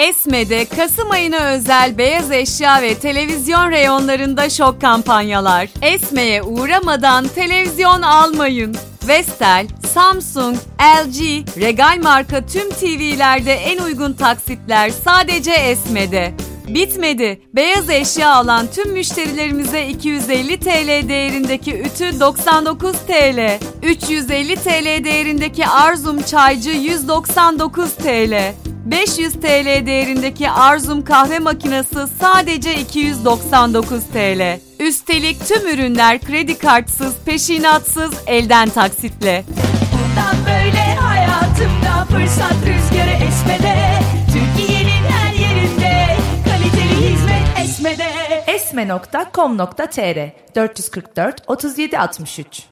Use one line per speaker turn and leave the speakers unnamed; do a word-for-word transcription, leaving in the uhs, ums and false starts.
Esme'de Kasım ayına özel beyaz eşya ve televizyon reyonlarında şok kampanyalar. Esme'ye uğramadan televizyon almayın. Vestel, Samsung, L G, Regal marka tüm T V'lerde en uygun taksitler sadece Esme'de. Bitmedi. Beyaz eşya alan tüm müşterilerimize iki yüz elli TL değerindeki ütü doksan dokuz TL, üç yüz elli TL değerindeki Arzum çaycı yüz doksan dokuz TL, beş yüz TL değerindeki Arzum kahve makinesi sadece iki yüz doksan dokuz TL. Üstelik tüm ürünler kredi kartsız, peşinatsız, elden taksitle.
Bundan böyle hayatımda fırsat rüzgarı Esme'de. Türkiye'nin her yerinde kaliteli hizmet Esme'de.
esme nokta com nokta tr dört yüz kırk dört otuz yedi altmış üç